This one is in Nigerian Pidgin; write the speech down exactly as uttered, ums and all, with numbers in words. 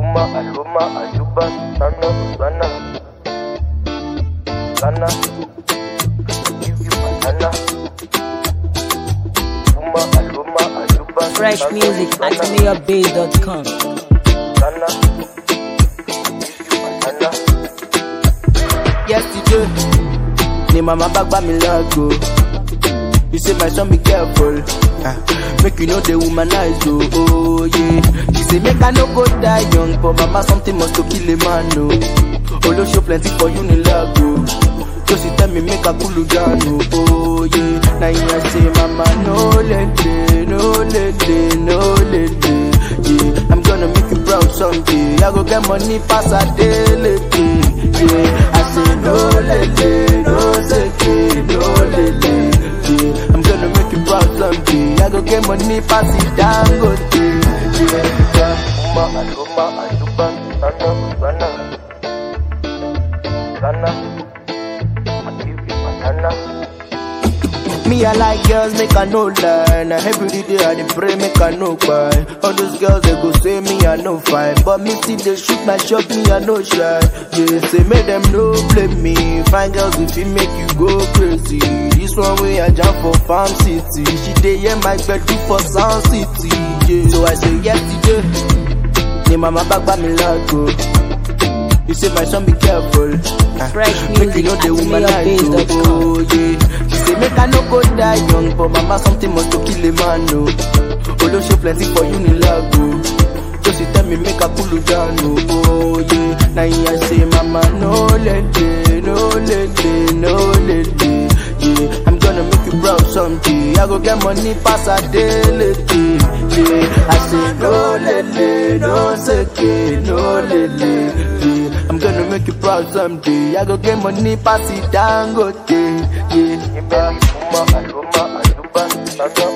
Aluma, Aluma, Aluba, Sana, Sana, Sana, give you banana. Aluma, Aluma, Aluba, Fresh music at mayor bay dot com. Sana, give you banana. Yesterday, ni mama back by me lago. You say my son be careful, ah, make you know the womanize oh, oh yeah. She say make I no go die young, but mama something must to kill a man no. Olo show plenty for you ni lago. So she tell me make I cool you down oh, oh yeah. Now you say mama no lady, no lady, no lady, yeah. I'm gonna make you proud someday. I go get money pass a day lady, yeah. I say no lady, no lady, no lady. I'm gonna make you proud someday. I go get money, pass it down, go to yeah. Aluma, Aluma, Aluba, Sana, Sana, Sana, I give you banana. Me, I like girls, make I no lie. Now every day I dey pray, make I no cry. All those girls, they go say me, I no fine. But me still they shoot my shot, me, I no shy. Yeah, say make them no blame me. Fine girls, if it make you go crazy. This one way I jump for Farm City. She dey hear my bed do for Sound City. Yeah, so I say yesterday. Ni mama back by me lago. You say my son be careful, ah, Fresh make you know the womanize oh, oh yeah. She say make I no go die young, but mama something must to kill a man no. Olo show plenty for you ni lago. So she tell me make I cool you down oh, oh yeah. Now you say mama no lady, no lady, no lady, yeah. I'm gonna make you proud someday. I go get money pass a day lady, yeah. I say no lady, no seki, no lady, yeah. I'm gonna make you proud someday. I go get money pass it down go day, yeah. Aluma, Aluma, Aluba, Sana.